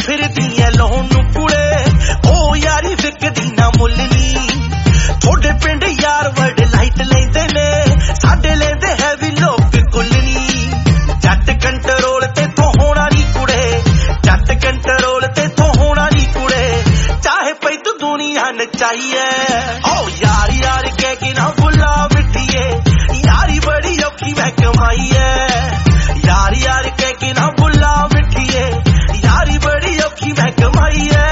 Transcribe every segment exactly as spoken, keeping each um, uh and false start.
फिरदी है लोन नू कुड़े ओ यारी विकदी ना मुल नी थोड़े पिंड यार वर्ड लाइट लेंदे ने साडे लेंदे हैवी लोग कुल नी जट कंट्रोल ते तो होना नी कुड़े जट कंट्रोल ते तो होना नी कुड़े चाहे पई तू दुनिया नचाइए ओ यार यार कह के ना बुला मिठिए यारी बड़ी औखी मैं कमाई है यार यार कह के ना बुला मिठिए यारी बड़ी औखी मैं कमाई है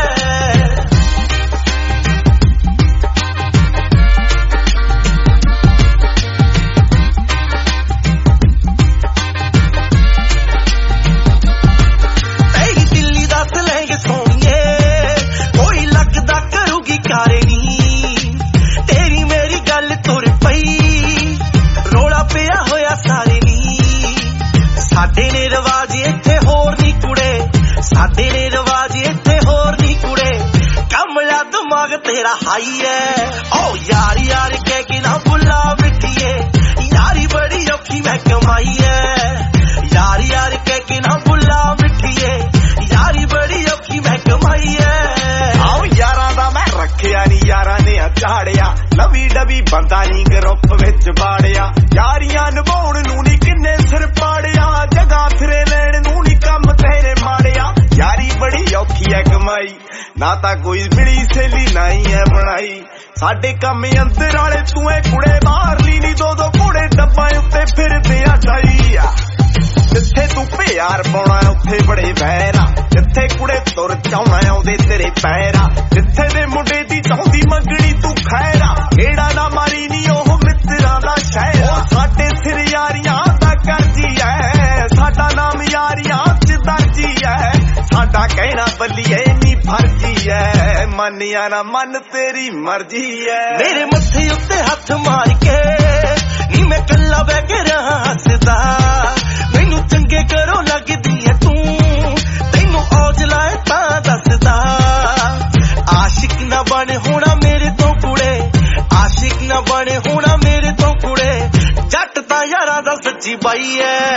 साडे ने रिवाज इत्थे होर नी कुड़े साडे ने रिवाज इत्थे होर नी कुड़े कमला दिमाग तेरा हाई है ओ यार यार कह के ना बुला मिठिए यारी बड़ी औखी मैं कमाई है यार यार कह के ना बुला मिठिए यारी बड़ी औखी मैं कमाई है आओ यारां दा मैं रखिया नी यारां ने झाड़िया लवी डबी बंदा नी ग्रुप विच बाड़िया यारियां निभाउण नूं नी किन्ने सिर पाड़िया जगह फिरे लेण नूं नी कम तेरे माड़िया यारी बड़ी औखी है कमाई ना ता कोई मिली सहेली नहीं है बनाई साडे कम अंदर वाले तू है कुड़े बाहरली नी दो दो कुड़े डब्बा उत्ते फिरदे आ जाईया जिथे तू प्यार पाउणा उत्थे बड़े वैर आ जिथे कुड़े तुर चाउणा आउंदे तेरे पैर आ जिथे दे मुंडे दी चाहुंदी मंगणी तू खैर आ केड़ा ना मारी नी ओह मित्रां दा शहर आ साडे सिर यारियां दा करजी है साडा नाम यारियां च दर्जी है साडा कहना बल्लिए नी फर्जी है मनिया ना मन तेरी मर्जी है मेरे मत्थे उत्ते हथ मार के नी मैं कल्ला बह के रहा हसदा मैनू चंगे करो लगदी है तू तैनू औज लाए तां दसदा आशिक ना बन होना मेरे तो कुड़े आशिक ना बन होना मेरे तो कुड़े जट ता यारा दा सच्ची बाई है